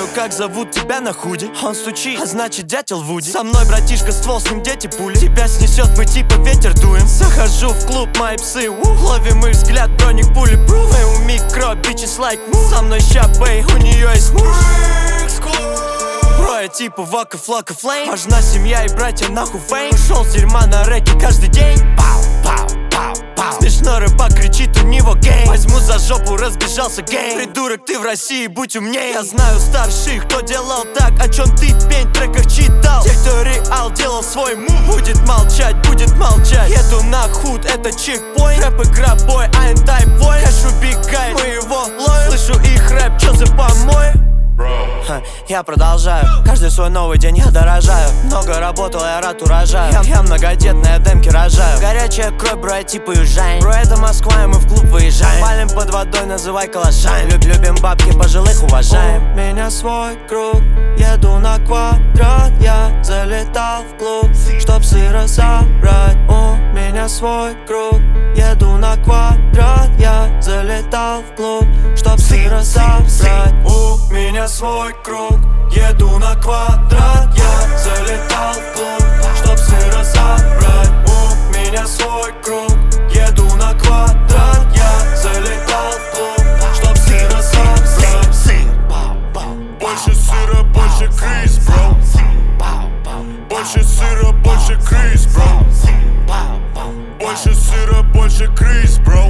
как зовут тебя на худи. Он стучит, а значит дятел Вуди. Со мной братишка ствол, с ним дети пули. Тебя снесет, мы типа ветер дуем. Захожу в клуб, мои псы, ловим их взгляд, броник пули. Мы у микро, bitches like move. Со мной ща бэй, у нее есть муж. Бро, я типа Вака, Флака, Флейм. Важна семья и братья, нахуй фейм. Ушел с дерьма на рэке каждый день. Пау, пау, пау, пау. Смешно рыбак кричит, у него гейм. Возьму за жопу, разбежался гейм. Придурок, ты в России, будь умней. Я знаю старших, кто делал так, о чем ты пень в треках читал. Те, кто реал делал свой мув, будет молчать, будет молчать. Еду на худ, это чекпоинт. Рэп игра бой, I'm type boy. Хэш убегает, мы его ловим. Слышу их рэп, чё за помой? Я продолжаю, каждый свой новый день я дорожаю. Много работал, я рад урожаю. Я многодетная, демки рожаю. Горячая кровь, бро, я типа уезжаем. Бро, это Москва, и мы в клуб выезжаем. Палим под водой, называй калашами. Любим бабки, пожилых уважаем. У меня свой круг, еду на квадрат. Я залетал в клуб, чтоб сыра собрать. У меня свой круг, еду на квадрат. Я залетал в клуб, чтоб сыра собрать. У меня свой круг, еду на квадрат. Я залетал в клуб, чтоб сыра собрать. У меня свой круг, еду на квадрат. Я залетал в клуб, чтоб сыра собрать. Больше сыра, больше Крис, бро. Больше сыра, больше Крис, бро. Больше сыра, больше Крис, бро.